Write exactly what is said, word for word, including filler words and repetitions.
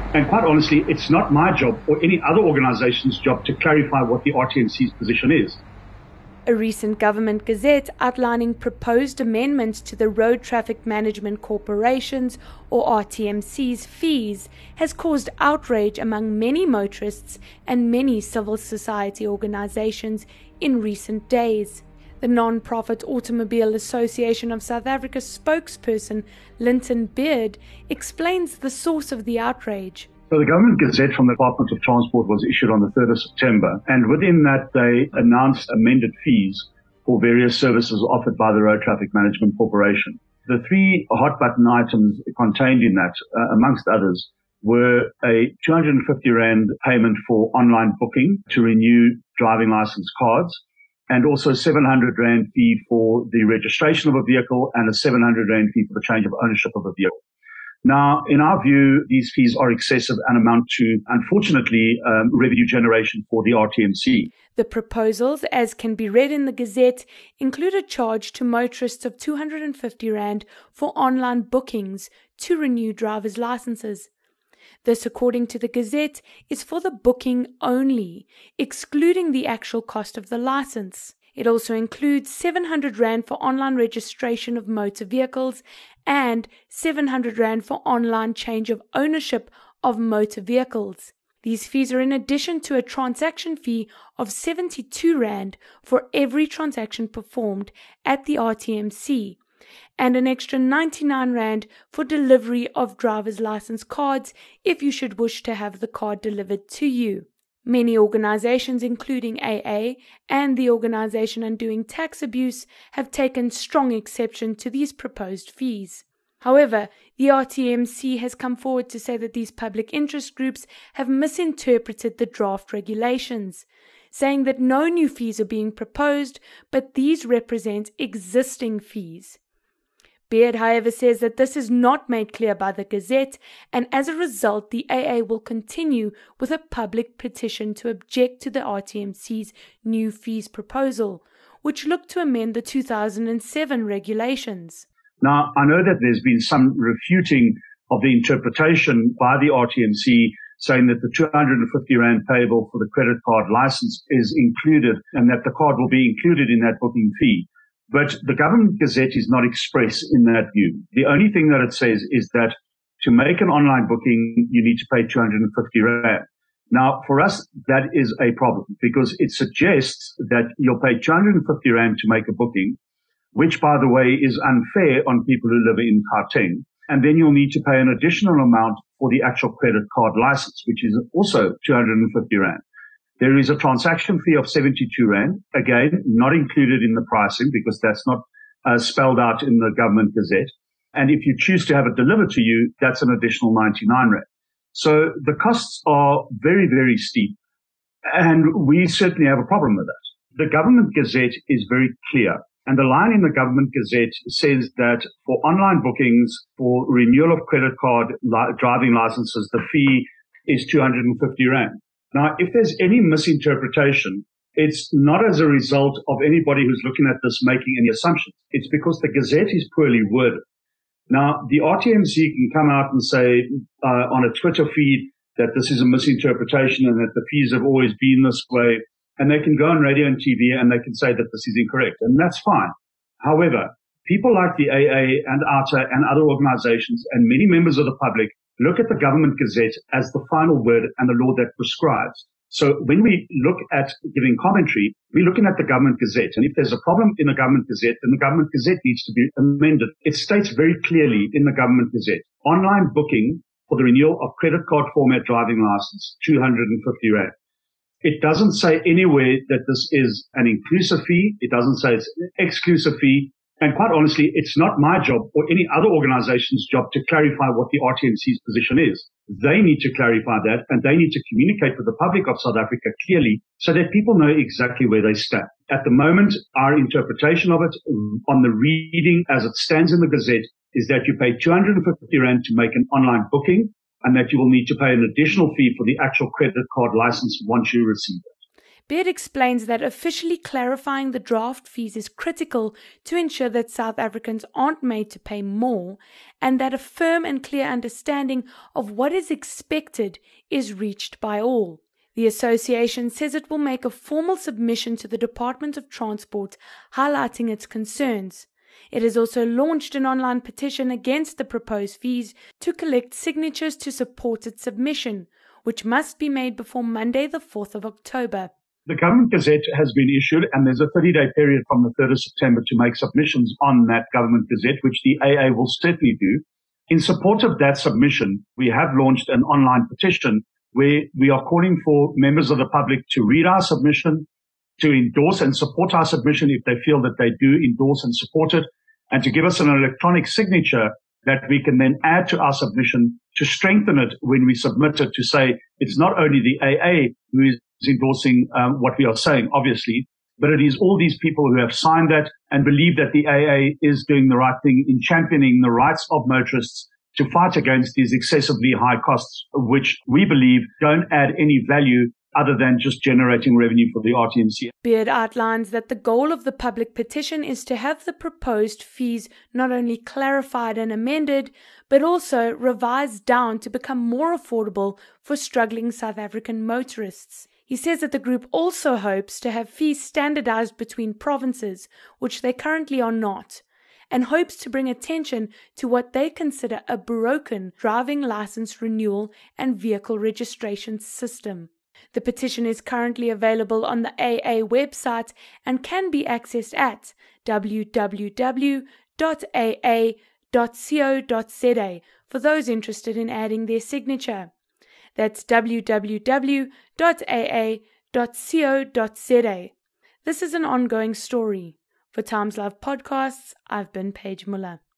And quite honestly, it's not my job or any other organization's job to clarify what the R T M C's position is. A recent government gazette outlining proposed amendments to the Road Traffic Management Corporation's, or R T M C's, fees has caused outrage among many motorists and many civil society organizations in recent days. The non-profit Automobile Association of South Africa's spokesperson, Linton Beard, explains the source of the outrage. So the government gazette from the Department of Transport was issued on the third of September, and within that they announced amended fees for various services offered by the Road Traffic Management Corporation. The three hot button items contained in that, uh, amongst others, were a two hundred fifty rand payment for online booking to renew driving license cards, and also seven hundred rand fee for the registration of a vehicle and a seven hundred rand fee for the change of ownership of a vehicle. Now, in our view, these fees are excessive and amount to, unfortunately, um, revenue generation for the R T M C. The proposals, as can be read in the Gazette, include a charge to motorists of two hundred fifty rand for online bookings to renew driver's licenses. This, according to the Gazette, is for the booking only, excluding the actual cost of the license. It also includes seven hundred rand for online registration of motor vehicles and seven hundred rand for online change of ownership of motor vehicles. These fees are in addition to a transaction fee of seventy-two rand for every transaction performed at the R T M C and an extra ninety-nine rand for delivery of driver's license cards if you should wish to have the card delivered to you. Many organizations, including A A and the Organization Undoing Tax Abuse, have taken strong exception to these proposed fees. However, the R T M C has come forward to say that these public interest groups have misinterpreted the draft regulations, saying that no new fees are being proposed, but these represent existing fees. Beard, however, says that this is not made clear by the Gazette, and as a result, the A A will continue with a public petition to object to the R T M C's new fees proposal, which looked to amend the two thousand seven regulations. Now, I know that there's been some refuting of the interpretation by the R T M C saying that the two hundred fifty rand payable for the credit card license is included and that the card will be included in that booking fee. But the government gazette is not express in that view. The only thing that it says is that to make an online booking, you need to pay two hundred fifty rand. Now, for us, that is a problem because it suggests that you'll pay two hundred fifty rand to make a booking, which, by the way, is unfair on people who live in Gauteng. And then you'll need to pay an additional amount for the actual credit card license, which is also two hundred fifty rand. There is a transaction fee of seventy-two rand, again, not included in the pricing because that's not uh, spelled out in the government gazette. And if you choose to have it delivered to you, that's an additional ninety-nine rand. So the costs are very, very steep. And we certainly have a problem with that. The government gazette is very clear. And the line in the government gazette says that for online bookings, for renewal of credit card li- driving licenses, the fee is two hundred fifty rand. Now, if there's any misinterpretation, it's not as a result of anybody who's looking at this making any assumptions. It's because the gazette is poorly worded. Now, the R T M C can come out and say uh, on a Twitter feed that this is a misinterpretation and that the fees have always been this way. And they can go on radio and T V and they can say that this is incorrect. And that's fine. However, people like the A A and A T A and other organizations and many members of the public look at the government gazette as the final word and the law that prescribes. So when we look at giving commentary, we're looking at the government gazette. And if there's a problem in the government gazette, then the government gazette needs to be amended. It states very clearly in the government gazette, online booking for the renewal of credit card format driving license, two hundred fifty rand. It doesn't say anywhere that this is an inclusive fee. It doesn't say it's an exclusive fee. And quite honestly, it's not my job or any other organization's job to clarify what the R T M C's position is. They need to clarify that and they need to communicate with the public of South Africa clearly so that people know exactly where they stand. At the moment, our interpretation of it on the reading as it stands in the Gazette is that you pay two hundred fifty rand to make an online booking and that you will need to pay an additional fee for the actual credit card license once you receive it. Beard explains that officially clarifying the draft fees is critical to ensure that South Africans aren't made to pay more, and that a firm and clear understanding of what is expected is reached by all. The association says it will make a formal submission to the Department of Transport highlighting its concerns. It has also launched an online petition against the proposed fees to collect signatures to support its submission, which must be made before Monday the fourth of October. The Government Gazette has been issued, and there's a thirty-day period from the third of September to make submissions on that Government Gazette, which the A A will certainly do. In support of that submission, we have launched an online petition where we are calling for members of the public to read our submission, to endorse and support our submission if they feel that they do endorse and support it, and to give us an electronic signature that we can then add to our submission to strengthen it when we submit it, to say it's not only the A A who is endorsing um, what we are saying, obviously, but it is all these people who have signed that and believe that the A A is doing the right thing in championing the rights of motorists to fight against these excessively high costs, which we believe don't add any value other than just generating revenue for the R T M C. Beard outlines that the goal of the public petition is to have the proposed fees not only clarified and amended, but also revised down to become more affordable for struggling South African motorists. He says that the group also hopes to have fees standardized between provinces, which they currently are not, and hopes to bring attention to what they consider a broken driving license renewal and vehicle registration system. The petition is currently available on the A A website and can be accessed at w w w dot a a dot co dot z a for those interested in adding their signature. That's w w w dot a a dot co dot z a. This is an ongoing story. For Times Live Podcasts, I've been Paige Muller.